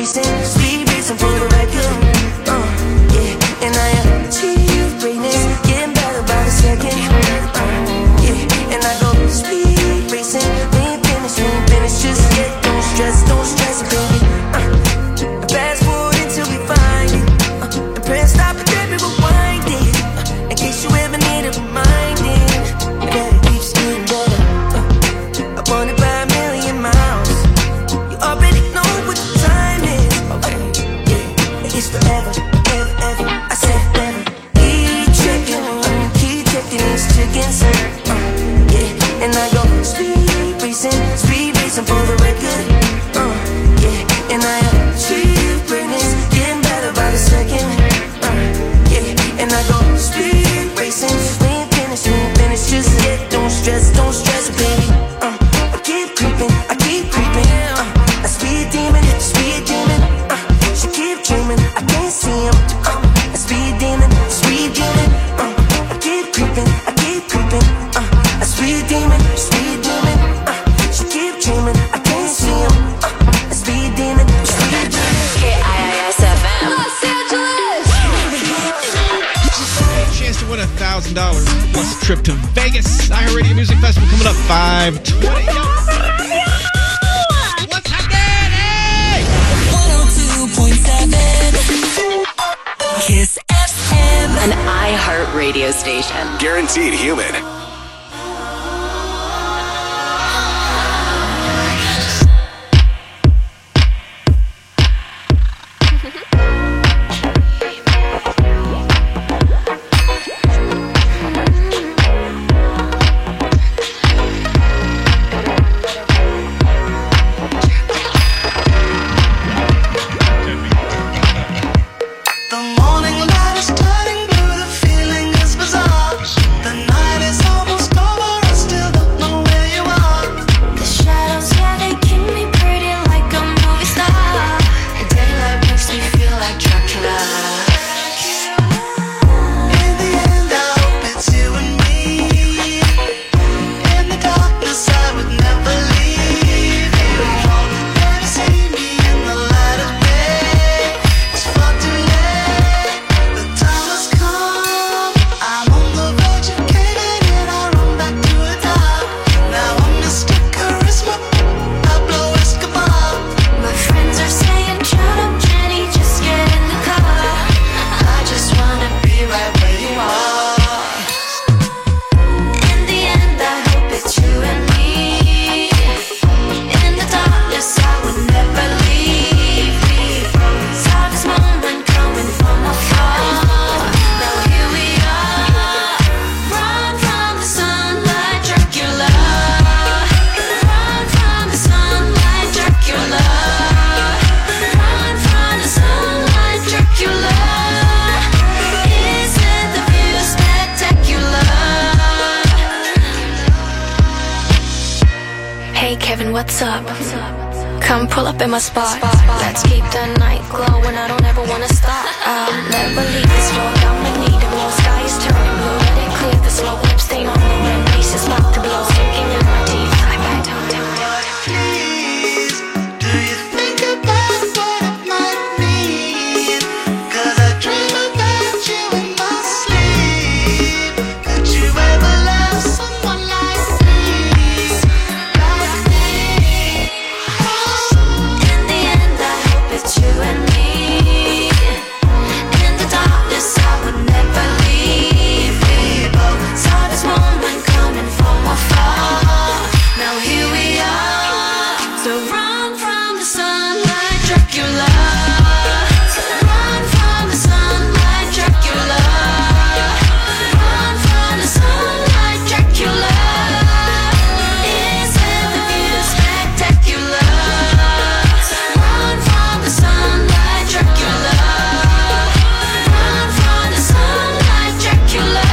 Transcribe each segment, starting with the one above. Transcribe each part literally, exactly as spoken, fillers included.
racing, speed racing for the record. Uh, yeah, and I achieve greatness, getting better by the second. Uh, yeah, and I go speed racing, we ain't finished, we ain't finished just yet. Don't stress, don't stress, baby. Uh, fast forward until we find it. Uh, and press stop and then we rewind it. Uh, in case you ever need a reminding, that it keeps getting better. Uh, I want it by a million miles. You already know what the time is. Okay, yeah, it's forever, ever, ever. I said never. Keep checking, uh, keep checking these chickens. Uh, yeah, and I go speed racing, speed racing for the record. Uh, yeah, and I achieve greatness, getting better by the second. Uh, yeah, and I go speed racing, we ain't finished, we ain't finished just yet. Don't stress, don't stress, baby. Uh, I keep creeping, I keep creeping. Uh, a speed demon, speed demon. Uh, she keep dreaming, I can't see him. Uh, a speed demon, speed demon. Uh, I keep creeping, I keep creeping. Uh, a speed demon, speed demon. Uh, she keep dreaming, I can't see him. Uh, a speed demon, speed demon. K I I S F M. Los Angeles. Chance to win a thousand dollars plus a trip to Vegas. iHeartRadio Music Festival coming up five twenty. What's happening? one oh two point seven Kiss F M, an iHeart radio station. Guaranteed human. The morning light is turning blue, the feeling is bizarre. The night is almost over, I still don't know where you are. The shadows, yeah, they keep me pretty like a movie star. The daylight makes me feel like Dracula. In the end, I hope it's you and me. In the darkness, I would never leave you. Never see me in the light of day. It's far too late. The time has come. I'm on the verge of caving in. I run back to the top. Now I'm Mister Charisma. Pablo Escobar. My friends are saying, shut up, Jenny, just get in the car. I just wanna be right where you are. In the end, I hope it's you and me. In the darkness, I would never leave me. Saw this moment coming from afar. Now here we are. Run from the sunlight, Dracula. Run from the sunlight, Dracula. Run from the sunlight, Dracula. Isn't the view spectacular? Hey Kevin, what's up? Come pull up in my spot. Let's keep the night glowing. I don't ever wanna stop. I'll never leave this road. I'ma need it. More sky is turning blue. Let it clear the smoke. Lip stain on the rim. Face is about to blow. Sinking in my teeth. I bite down, down, down. Please, do you think about what it might mean? 'Cause I dream about you in my sleep. Could you ever love someone like me? Like me? In the end, I hope it's you and me. In the darkness, I would never leave. We both saw this moment coming from afar. Now here we are. So run from the sunlight, Dracula. Run from the sunlight, Dracula. Run from the sunlight, Dracula. Isn't the view spectacular? Run from the sunlight, Dracula. Run from the sunlight, Dracula.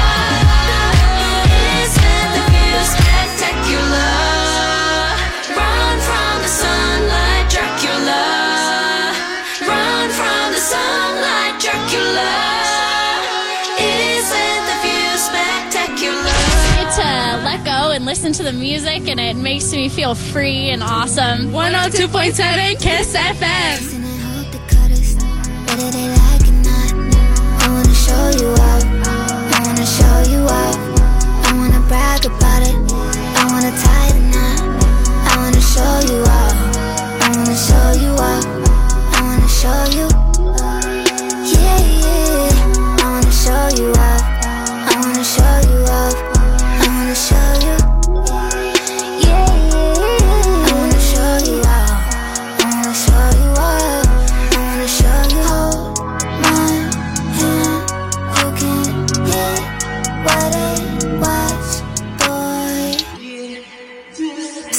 Isn't the view spectacular? Run from the sunlight, Dracula. Run from the sunlight, Dracula. Isn't the view spectacular? Get to let go and listen to the music, and it makes me feel free and awesome. one oh two point seven Kiss F M. Isn't it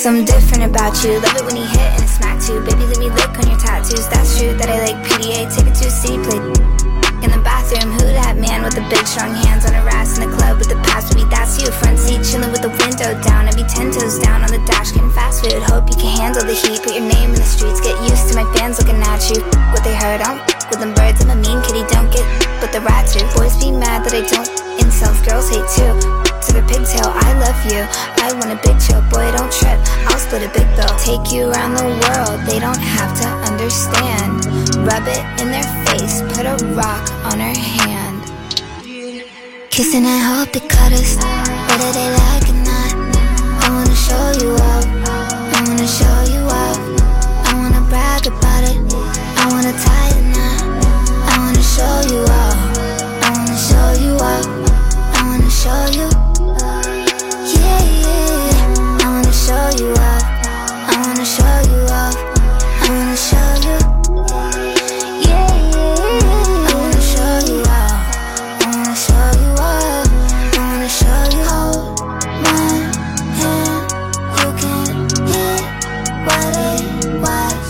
something different about you. Love it when you hit and it smack too. Baby, let me lick on your tattoos. That's true that I like P D A. Take it to a city play in the bathroom. Who that man with the big strong hands on her ass in the club with the pass? Baby, that's you. Front seat chilling with the window down. I'd be ten toes down on the dash getting fast food. Hope you can handle the heat. Put your name in the streets. Get used to my fans looking at you. What they heard, I don't with them birds. I'm a mean kitty, don't get but the rat too. Boys be mad that I don't. Incels, girls hate too. To the pigtail, I love you. I want a big chill, boy, don't trip. I'll split a big bill. Take you around the world, they don't have to understand. Rub it in their face, put a rock on her hand. Kissing and hope they cut us, whether they like it or not. I wanna show you up, I wanna show you up. I wanna brag about it, I wanna tie the knot. I wanna show you up, I wanna show you up. I wanna show you. Yeah, yeah. I wanna show you up. I wanna show you up. I wanna show you. Yeah, yeah. I wanna show you up. I wanna show you up. I wanna show you. Hold my hand. You can hear what it was,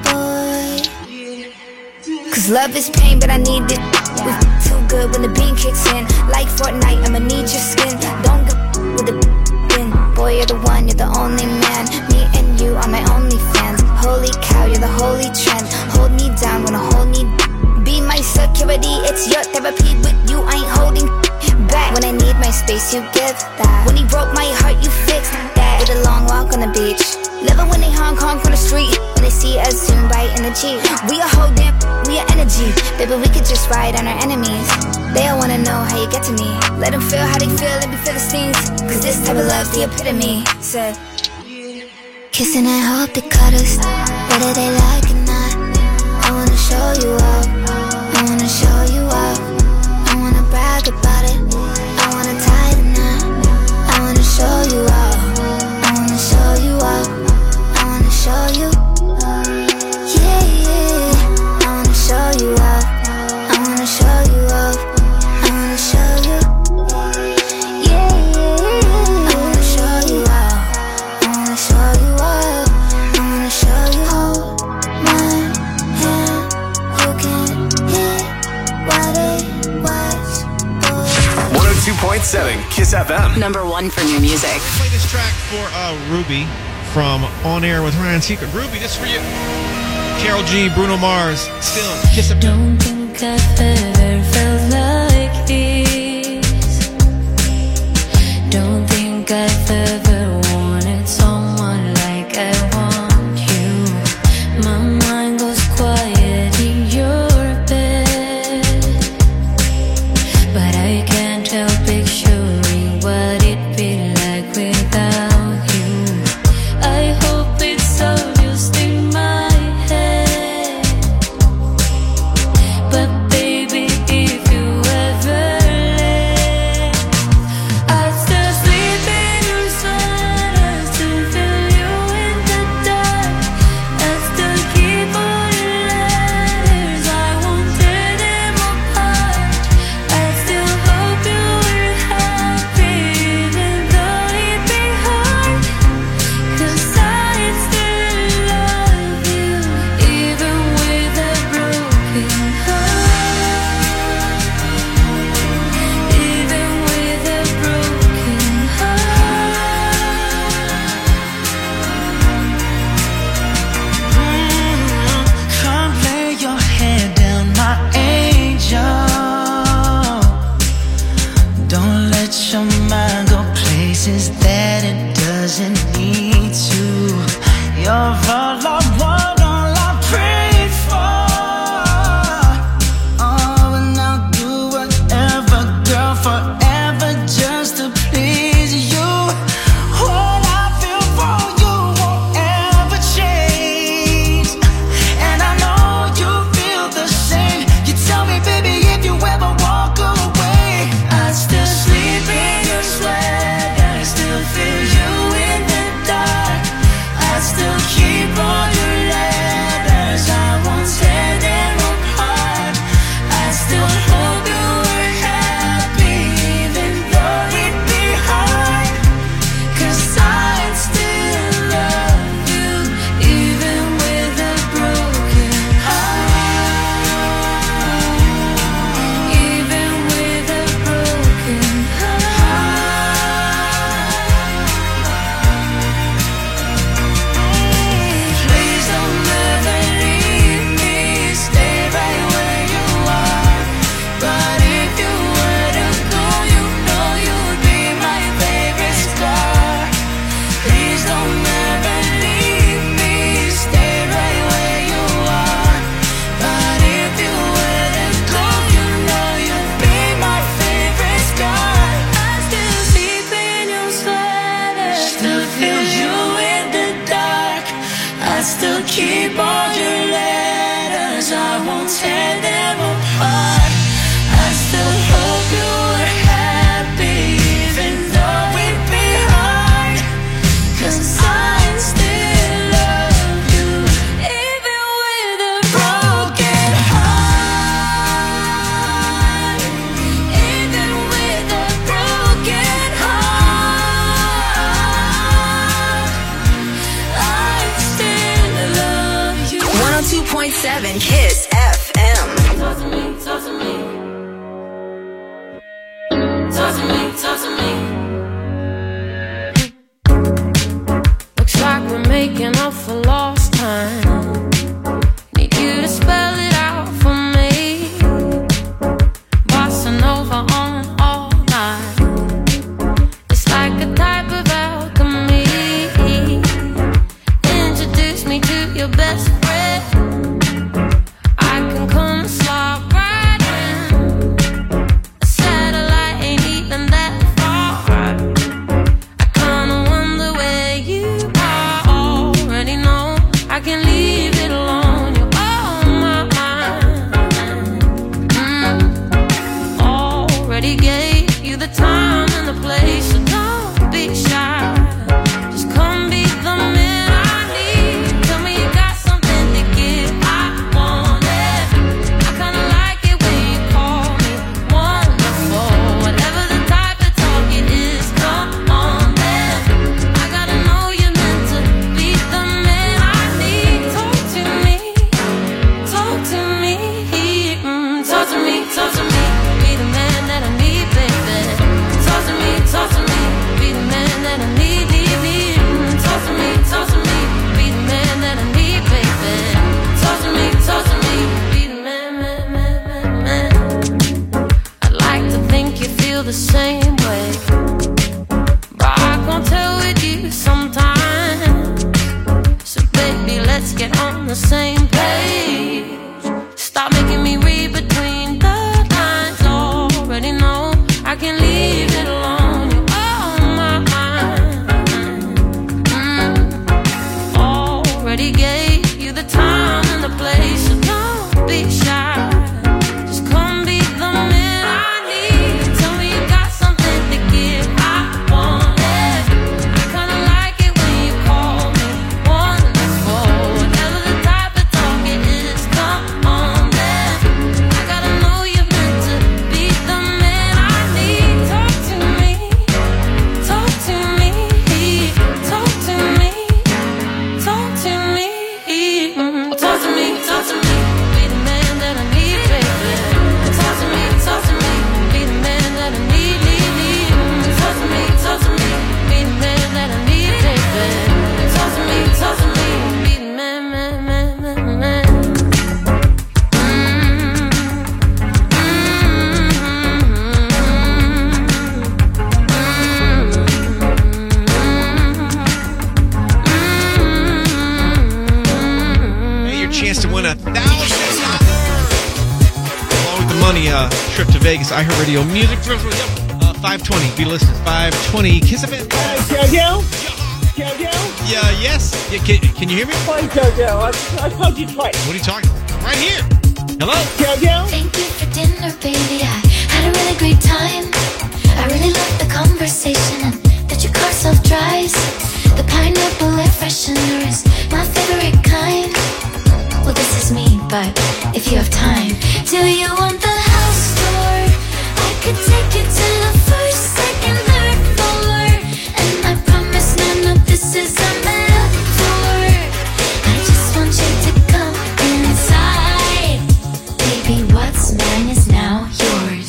boy. Cause love is pain, but I need it. We too good when the beam kicks in. Like Fortnite, I'ma need your skin. Don't go with the win. Boy, you're the one, you're the only man. Me and you are my only fans. Holy cow, you're the holy trend. Hold me down, wanna hold me. Be my security, it's your therapy. With you, I ain't holding back. When I need my space, you give that. When he broke my heart, you fixed that. With a long walk on the beach. Love it when they honk honk on the street. When they see us soon right in the Jeep. We are whole damn, we are energy. Baby, we could just ride on our enemies. They all wanna know how you get to me. Let them feel how they feel and be Philistines. Cause this type of love's the epitome. Said kissing and hope they cut us, whether they like it or not. I wanna show you up, I wanna show you up. I wanna brag about it, I wanna tie the knot. I wanna show you up, I wanna show you up. I wanna show you. Yeah, yeah. I wanna show you up, I wanna show you up. I wanna show you. Yeah, yeah. I wanna show you up, I wanna show you up. I wanna show you. Hold my hand, you can hear what it was, boy. one oh two point seven Kiss F M. Number one for new music. Play this track for uh, Ruby from On Air with Ryan Seacrest. Ruby, this is for you. Karol G, Bruno Mars, still Kiss F M. Don't think I've ever felt like this. Don't think I've ever wanted someone like I want you. My mind goes quiet in your bed, but I can't help picturing what it'd be like without you. I hope it's all just in my head, but baby, if tear them apart. I still hope you were happy, even though it'd be hard. 'Cause I still love you, even with a broken heart. Even with a broken heart, I still love you. one oh two point seven Kiss F M. Talk to me, talk to me. Talk to me, talk to me. Looks like we're making up for lost time. Need you to spell it out for me. Bossa Nova on all night. It's like a type of alchemy. Introduce me to your best friend. I can come slide right in. A satellite ain't even that far. I kinda wonder where you are. Already know I can leave it alone. You're on my mind. Mm. Already gave you the time and the place, so don't be shy. Just come be the man I need. Tell me you got something to give. I want it. I kinda like it when you call me wonderful. Whatever the type of talk it is, come on then. I gotta know you're meant to be the man I need. Talk to me, talk to me, mm, talk to me, talk to me. Be the man that I need, baby. Talk to me, talk to me. Be the man that I need, need, need. Mm, talk to me, talk to me. Be the man that I need, baby. Talk to me, talk to me. Be the man, man, man, man, man. I'd like to think you feel the same way, but I can't tell with you sometimes. So baby, let's get on the same page. Stop making me read between the lines. Already know I can leave it alone. You're on my mind. Mm. Already gave you the time and the place, so don't be shy. Just come be the man I need. Tell me you got something to give. I want it. I kinda like it when you call me wonderful. Whatever the type of talk it is, come on then. I gotta know you're meant to be the man I need. Talk to me, talk to me, talk to me, talk to me, mm, talk to me, talk to me. Be the man that I need, baby. Talk to me, talk to me. Be the man that I need, need, need. Mm, talk to me, talk to me. Be the man that I need, baby. Talk to me, talk to me. Be the man, man, man, man, man. Hey, your chance to win a thousand dollars along with the money uh, trip to Vegas. iHeartRadio Music Drizzle. Yep. Uh, five twenty. Be listening. five twenty. Kiss F M. Jojo? Jojo? Yeah. Yes. Yeah, can, can you hear me? Hi, Jojo. I, I told you twice. What are you talking about? Right here. Hello. Jojo? Thank you for dinner, baby. I had a really great time. I really loved the conversation and that your car self-drives. The pineapple air freshener is my favorite kind. Well, this is me, but if you have time, do you want the house tour? I could take you to the first, second, third floor. And I promise none of this is a metaphor. I just want you to come inside. Baby, what's mine is now yours.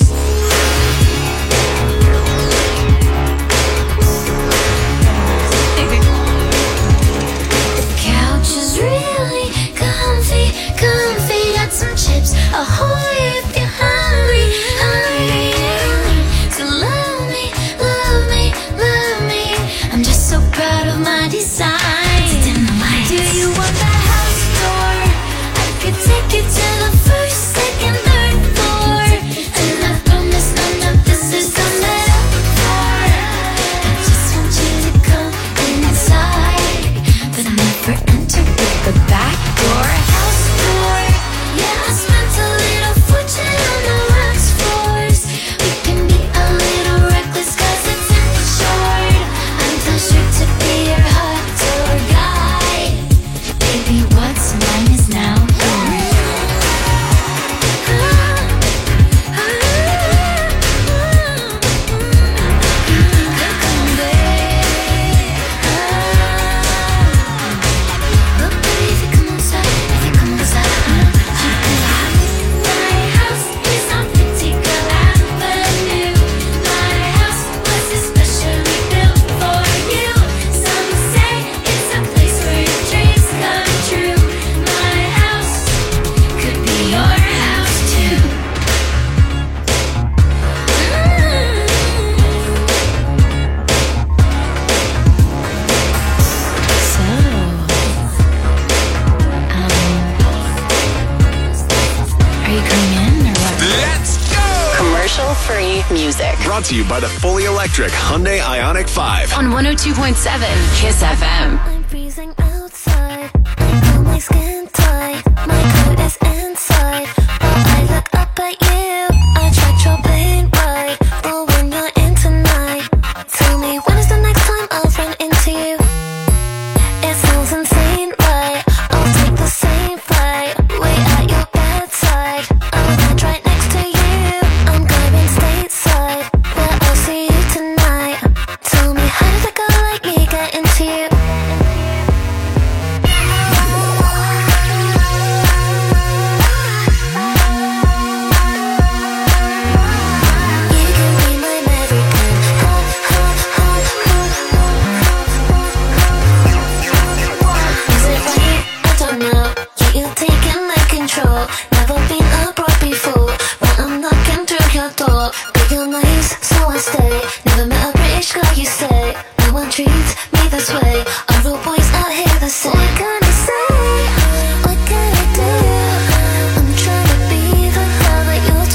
The couch is really comfy, comfy. Got some chips, ahoy if you're hungry, hungry. So love me, love me, love me. I'm just so proud of my design. Do you want the house tour? I could take you to the first, second, third floor. And I promise none of this is a metaphor. I just want you to come inside, but I never enter with the back door. House tour, yeah, I spent Free music. Brought to you by the fully electric Hyundai Ioniq five. On one oh two point seven Kiss F M. I'm freezing outside. I pull my skin tight. My coat is inside. But I look up at you. I tried your plane ride. But when you're in tonight, tell me when is the next time I'll run into you? It sounds insane, right? I'll take the same flight. Wait at your bedside. I'm not right next to you. I'm going stateside. But I'll see you tonight. Tell me how did a girl like me get into you? You can be my American. Ha, ha, ha, ha. Is it right? I don't know. Yeah, you're taking my control. Never been abroad before, but I'm knocking through your door. But you're nice, so I stay. Never met a British guy, you say. No one treats me this way.